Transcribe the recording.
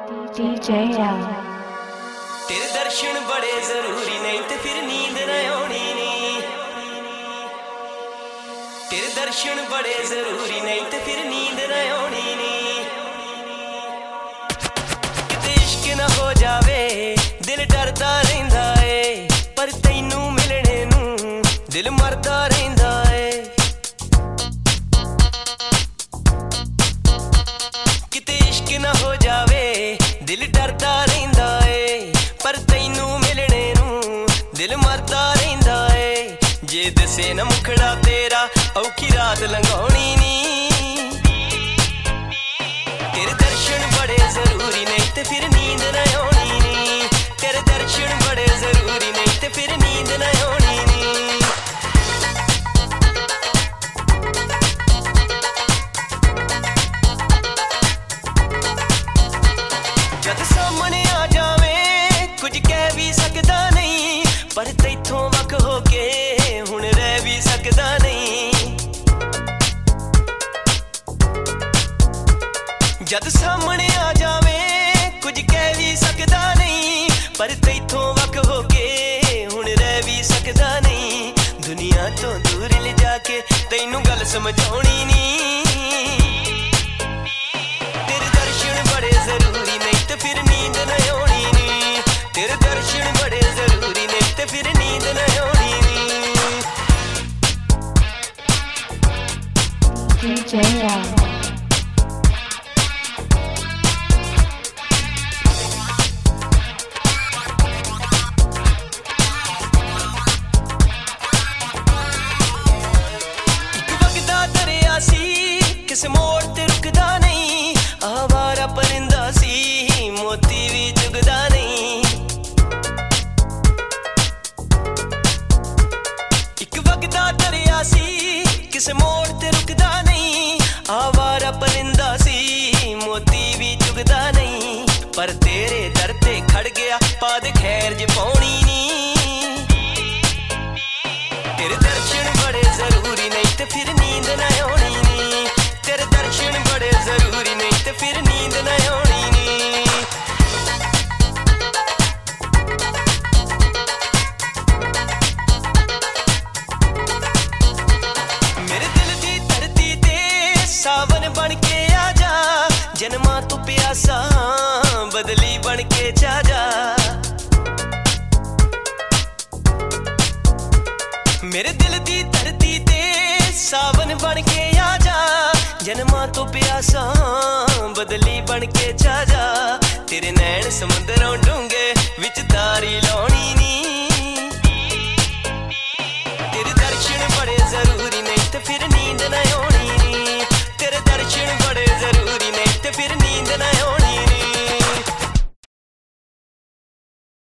DJ L। तेरे दर्शन बड़े जरूरी नहीं ते फिर नींद न आनी नहीं। तेरे दर्शन बड़े जरूरी नहीं ते फिर नींद न आनी नहीं। किते इश्क न हो जावे दिल डरदा रहिंदा है, पर तैनू मिलने नू दिल मरदा रहिंदा है। किते इश्क न हो जावे दिल डरदा रहिंदा है, पर तैनू मिलने नू दिल मरदा रहिंदा है। जे दसे न मुखड़ा तेरा औखी रात लंघाउणी नी। तेरे दर्शन बड़े जरूरी नहीं ते फिर नींद न आनी नी। तेरे दर्शन बड़े जरूरी नहीं ते फिर नींद न आनी नी। जद सामने आ जावे कुछ कह भी सकदा नहीं, पर तैथों वख होके हुण रह भी सकदा नहीं। जद सामने आ जावे कुछ कह भी सकदा नहीं, पर तैथों वख होके हुण रह भी सकदा नहीं। दुनिया तो दूर ले जाके तैनू गल समझाउणी नी। तेरे दर्शन बड़े जरूरी नहीं ते फिर नींद न आनी नी। तेरे दर्शन बड़े जरूरी नहीं ते फिर नींद न आनी नी। DJ L। किस मोड़ ते रुकदा नहीं, आवारा परिंदा सी मोती भी चुगदा नहीं। एक वगदा दरिया सी किस मोड़ ते रुकदा नहीं, आवारा परिंदा सी मोती भी चुगदा नहीं। पर तेरे दर ते खड़ गया पाद खैर ज पाउणी नी। तेरे दर्शन बड़े जरूरी नहीं ते फिर नींद न आनी नी। तेरे दर्शन बड़े जरूरी नहीं ते फिर नींद न आनी नी। मेरे दिल दी धरती ते सावन बन के आ जा, जन्मां तू प्यासा बदली बन के जा जा। मेरे दिल दी धरती ते सावन बन के आ जा, जन्मां तो प्यासा बदली बन के जा जा। तेरे नैन समुंदरों डूंगे विच तारी लाउण